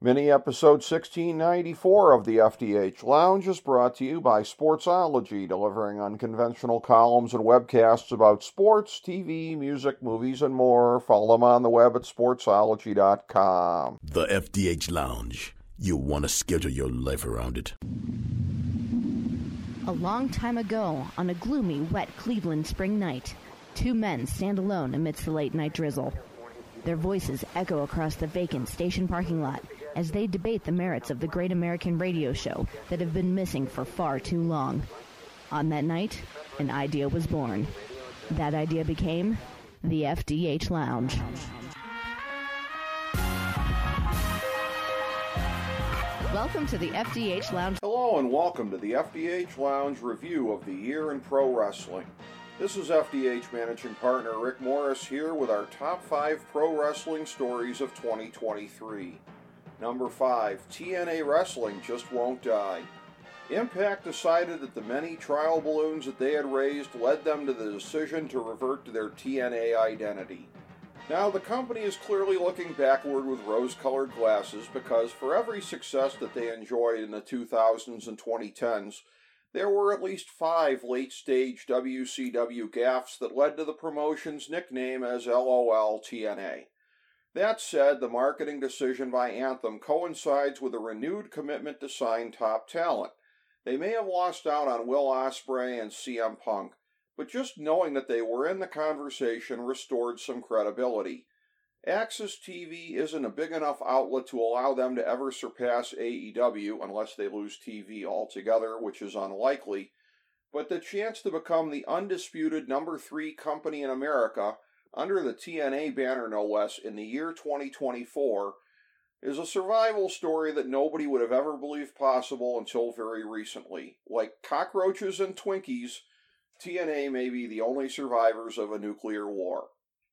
Mini episode 1694 of the FDH Lounge is brought to you by Sportsology, delivering unconventional columns and webcasts about sports, TV, music, movies, and more. Follow them on the web at sportsology.com. The FDH Lounge. You want to schedule your life around it. A long time ago, on a gloomy, wet Cleveland spring night, two men stand alone amidst the late-night drizzle. Their voices echo across the vacant station parking lot as they debate the merits of the great American radio show that have been missing for far too long. On that night, an idea was born. That idea became the FDH Lounge. Welcome to the FDH Lounge. Hello and welcome to the FDH Lounge review of the year in pro wrestling. This is FDH Managing Partner Rick Morris here with our top 5 pro wrestling stories of 2023. Number 5, TNA Wrestling just won't die. Impact decided that the many trial balloons that they had raised led them to the decision to revert to their TNA identity. Now, the company is clearly looking backward with rose-colored glasses because for every success that they enjoyed in the 2000s and 2010s, there were at least 5 late-stage WCW gaffes that led to the promotion's nickname as LOL TNA. That said, the marketing decision by Anthem coincides with a renewed commitment to sign top talent. They may have lost out on Will Ospreay and CM Punk, but just knowing that they were in the conversation restored some credibility. Access TV isn't a big enough outlet to allow them to ever surpass AEW unless they lose TV altogether, which is unlikely, but the chance to become the undisputed number 3 company in America, under the TNA banner no less, in the year 2024, is a survival story that nobody would have ever believed possible until very recently. Like cockroaches and Twinkies, TNA may be the only survivors of a nuclear war.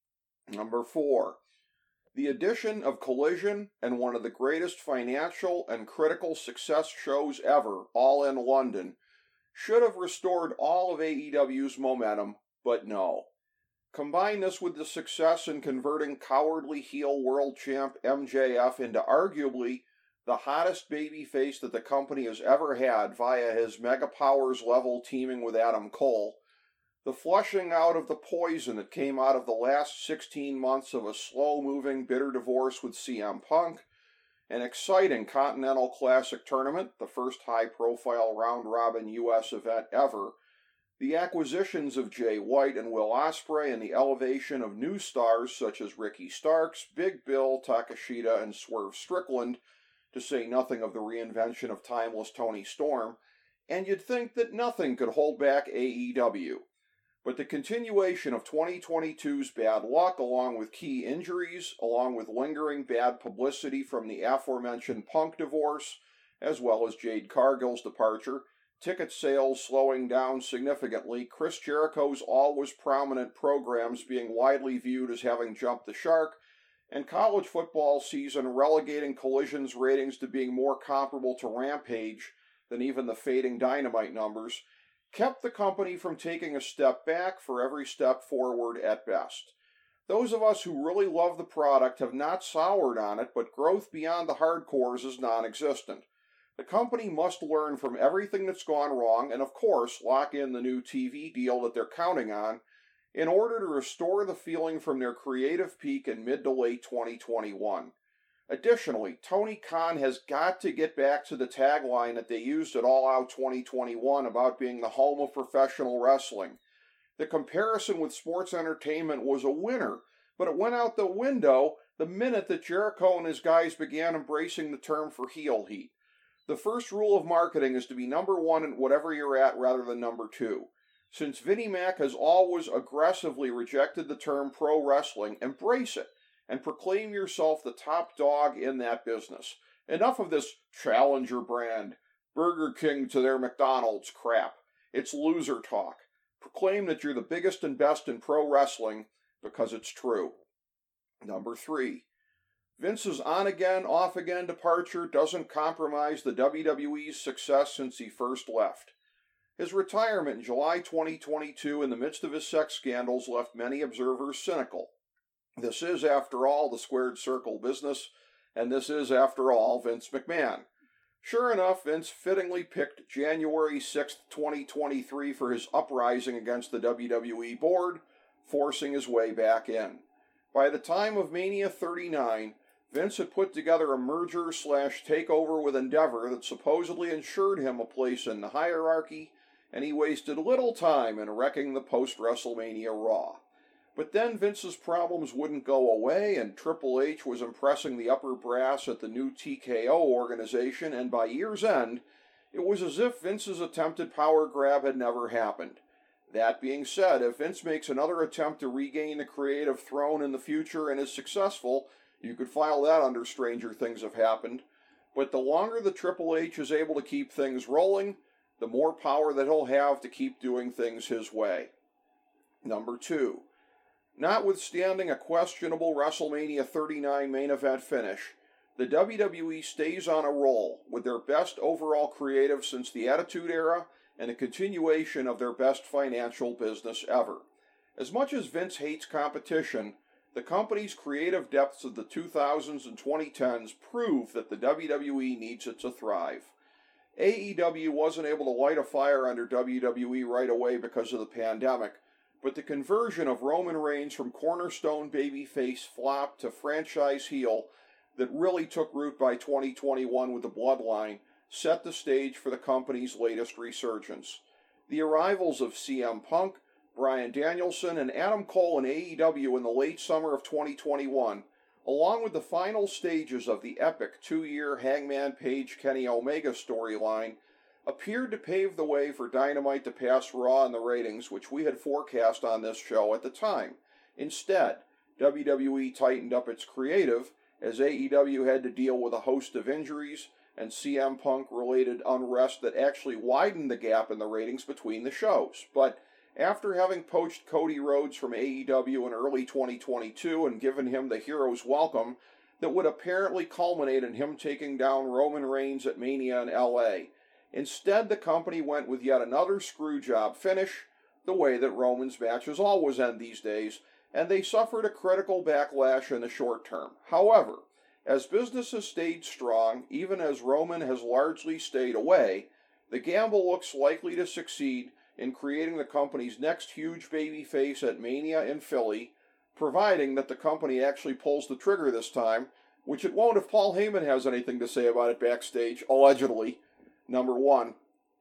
Number 4. The addition of Collision and one of the greatest financial and critical success shows ever, All in London, should have restored all of AEW's momentum, but no. Combine this with the success in converting cowardly heel world champ MJF into arguably the hottest babyface that the company has ever had via his Mega Powers level teaming with Adam Cole, the flushing out of the poison that came out of the last 16 months of a slow-moving, bitter divorce with CM Punk, an exciting Continental Classic tournament, the first high-profile round-robin U.S. event ever, the acquisitions of Jay White and Will Ospreay, and the elevation of new stars such as Ricky Starks, Big Bill, Takeshita, and Swerve Strickland, to say nothing of the reinvention of timeless Tony Storm, and you'd think that nothing could hold back AEW. But the continuation of 2022's bad luck, along with key injuries, along with lingering bad publicity from the aforementioned Punk divorce, as well as Jade Cargill's departure, ticket sales slowing down significantly, Chris Jericho's always prominent programs being widely viewed as having jumped the shark, and college football season relegating Collision's ratings to being more comparable to Rampage than even the fading Dynamite numbers, kept the company from taking a step back for every step forward at best. Those of us who really love the product have not soured on it, but growth beyond the hardcores is non-existent. The company must learn from everything that's gone wrong and, of course, lock in the new TV deal that they're counting on in order to restore the feeling from their creative peak in mid to late 2021. Additionally, Tony Khan has got to get back to the tagline that they used at All Out 2021 about being the home of professional wrestling. The comparison with sports entertainment was a winner, but it went out the window the minute that Jericho and his guys began embracing the term for heel heat. The first rule of marketing is to be number 1 in whatever you're at rather than number 2. Since Vinnie Mac has always aggressively rejected the term pro wrestling, embrace it and proclaim yourself the top dog in that business. Enough of this challenger brand, Burger King to their McDonald's crap. It's loser talk. Proclaim that you're the biggest and best in pro wrestling because it's true. Number 3. Vince's on-again, off-again departure doesn't compromise the WWE's success since he first left. His retirement in July 2022 in the midst of his sex scandals left many observers cynical. This is, after all, the squared circle business, and this is, after all, Vince McMahon. Sure enough, Vince fittingly picked January 6, 2023 for his uprising against the WWE board, forcing his way back in. By the time of Mania 39, Vince had put together a merger/takeover with Endeavor that supposedly ensured him a place in the hierarchy, and he wasted little time in wrecking the post-WrestleMania Raw. But then Vince's problems wouldn't go away, and Triple H was impressing the upper brass at the new TKO organization, and by year's end, it was as if Vince's attempted power grab had never happened. That being said, if Vince makes another attempt to regain the creative throne in the future and is successful, you could file that under Stranger Things Have Happened. But the longer the Triple H is able to keep things rolling, the more power that he'll have to keep doing things his way. Number 2. Notwithstanding a questionable WrestleMania 39 main event finish, the WWE stays on a roll with their best overall creative since the Attitude Era and a continuation of their best financial business ever. As much as Vince hates competition, the company's creative depths of the 2000s and 2010s prove that the WWE needs it to thrive. AEW wasn't able to light a fire under WWE right away because of the pandemic, but the conversion of Roman Reigns from cornerstone babyface flop to franchise heel that really took root by 2021 with the Bloodline set the stage for the company's latest resurgence. The arrivals of CM Punk, Bryan Danielson, and Adam Cole in AEW in the late summer of 2021, along with the final stages of the epic 2-year Hangman Page-Kenny Omega storyline, appeared to pave the way for Dynamite to pass Raw in the ratings, which we had forecast on this show at the time. Instead, WWE tightened up its creative, as AEW had to deal with a host of injuries and CM Punk-related unrest that actually widened the gap in the ratings between the shows. But after having poached Cody Rhodes from AEW in early 2022 and given him the hero's welcome that would apparently culminate in him taking down Roman Reigns at Mania in LA, instead the company went with yet another screwjob finish, the way that Roman's matches always end these days, and they suffered a critical backlash in the short term. However, as business has stayed strong, even as Roman has largely stayed away, the gamble looks likely to succeed in creating the company's next huge babyface at Mania in Philly, providing that the company actually pulls the trigger this time, which it won't if Paul Heyman has anything to say about it backstage, allegedly. Number 1,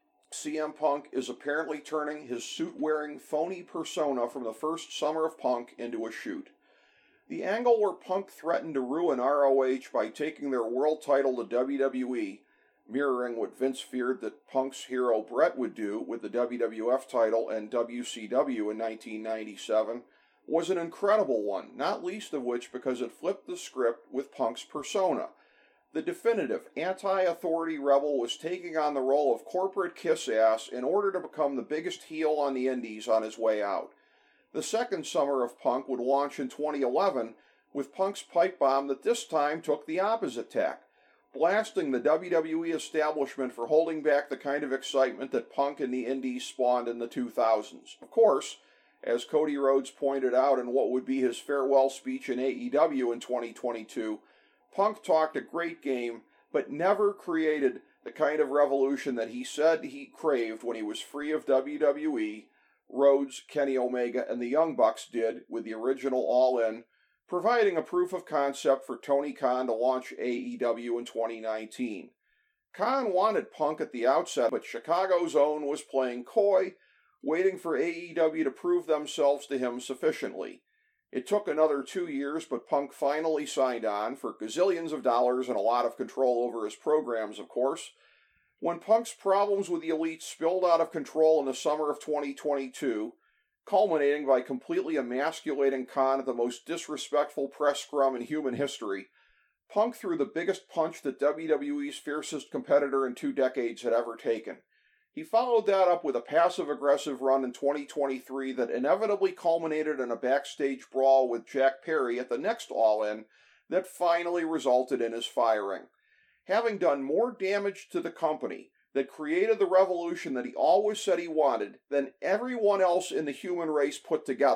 CM Punk is apparently turning his suit-wearing phony persona from the first summer of Punk into a shoot. The angle where Punk threatened to ruin ROH by taking their world title to WWE, mirroring what Vince feared that Punk's hero Brett would do with the WWF title and WCW in 1997, was an incredible one, not least of which because it flipped the script with Punk's persona. The definitive anti-authority rebel was taking on the role of corporate kiss-ass in order to become the biggest heel on the indies on his way out. The second summer of Punk would launch in 2011 with Punk's pipe bomb that this time took the opposite tack, blasting the WWE establishment for holding back the kind of excitement that Punk and the indies spawned in the 2000s. Of course, as Cody Rhodes pointed out in what would be his farewell speech in AEW in 2022, Punk talked a great game, but never created the kind of revolution that he said he craved when he was free of WWE. Rhodes, Kenny Omega, and the Young Bucks did with the original All In, providing a proof of concept for Tony Khan to launch AEW in 2019. Khan wanted Punk at the outset, but Chicago's own was playing coy, waiting for AEW to prove themselves to him sufficiently. It took another 2 years, but Punk finally signed on for gazillions of dollars and a lot of control over his programs, of course. When Punk's problems with the Elite spilled out of control in the summer of 2022, culminating by completely emasculating Khan at the most disrespectful press scrum in human history, Punk threw the biggest punch that WWE's fiercest competitor in 2 decades had ever taken. He followed that up with a passive-aggressive run in 2023 that inevitably culminated in a backstage brawl with Jack Perry at the next All-In that finally resulted in his firing. Having done more damage to the company that created the revolution that he always said he wanted than everyone else in the human race put together,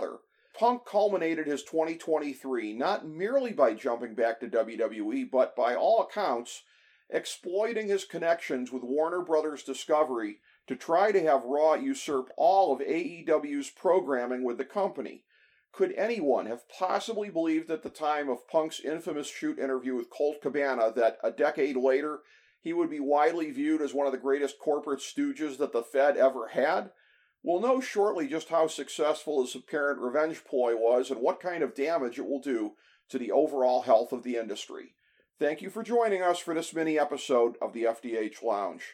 Punk culminated his 2023 not merely by jumping back to WWE, but by all accounts, exploiting his connections with Warner Brothers Discovery to try to have Raw usurp all of AEW's programming with the company. Could anyone have possibly believed at the time of Punk's infamous shoot interview with Colt Cabana that a decade later he would be widely viewed as one of the greatest corporate stooges that the Fed ever had? We'll know shortly just how successful his apparent revenge ploy was and what kind of damage it will do to the overall health of the industry. Thank you for joining us for this mini episode of the FDH Lounge.